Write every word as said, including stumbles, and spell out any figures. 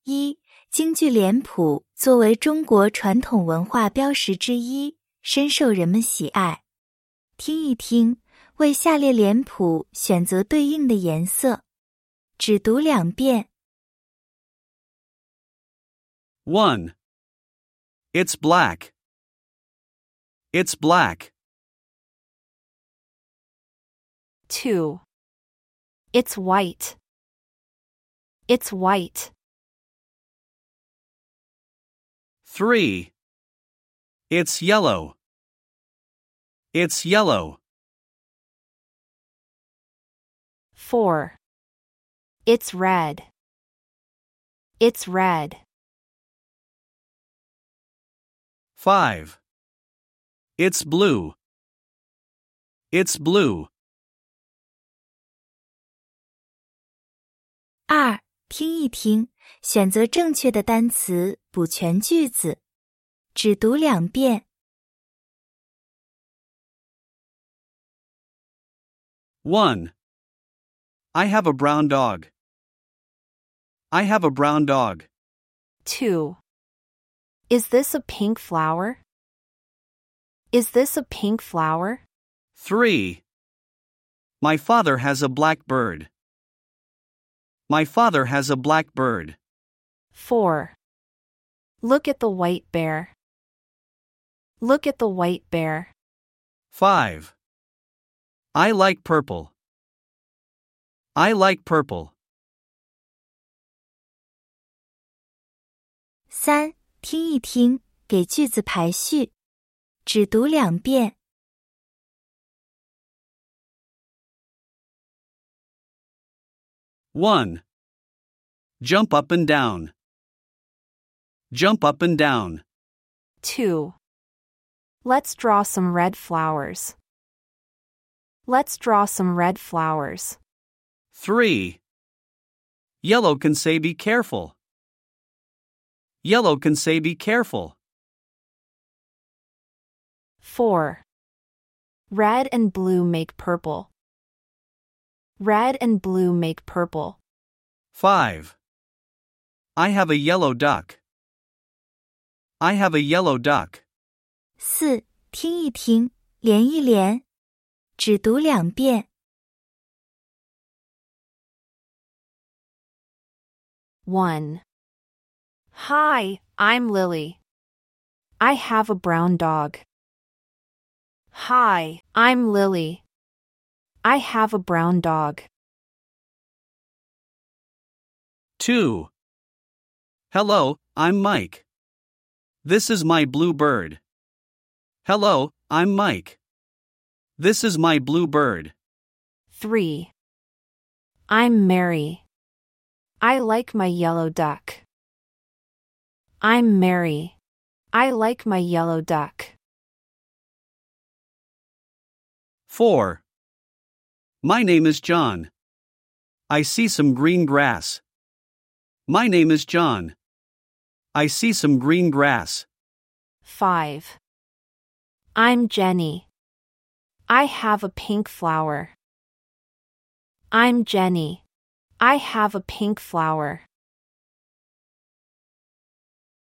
一、京剧脸谱作为中国传统文化标识之一，深受人们喜爱。听一听，为下列脸谱选择对应的颜色。只读两遍。 one. It's black. It's black. two. It's white. It's white. three. It's yellow. It's yellow. four. It's red. It's red. five. It's blue. It's blue. 二、听一听，选择正确的单词，补全句子。只读两遍。 one. I have a brown dog. I have a brown dog. two. Is this a pink flower? Is this a pink flower? three. My father has a black bird. My father has a black bird. four. Look at the white bear. Look at the white bear. five. I like purple. I like purple. 三、听一听，给句子排序。只读两遍。 one. Jump up and down. Jump up and down. two. Let's draw some red flowers. Let's draw some red flowers. three. Yellow can say be careful. Yellow can say be careful. four. Red and blue make purple. Red and blue make purple. five. I have a yellow duck. I have a yellow duck. 四、听一听，连一连。只读两遍。 one. Hi, I'm Lily. I have a brown dog. Hi, I'm Lily. I have a brown dog. two. Hello, I'm Mike. This is my blue bird. Hello, I'm Mike. This is my blue bird. three. I'm Mary. I like my yellow duck. I'm Mary. I like my yellow duck. four. My name is John. I see some green grass. My name is John. I see some green grass. five. I'm Jenny. I have a pink flower. I'm Jenny. I have a pink flower.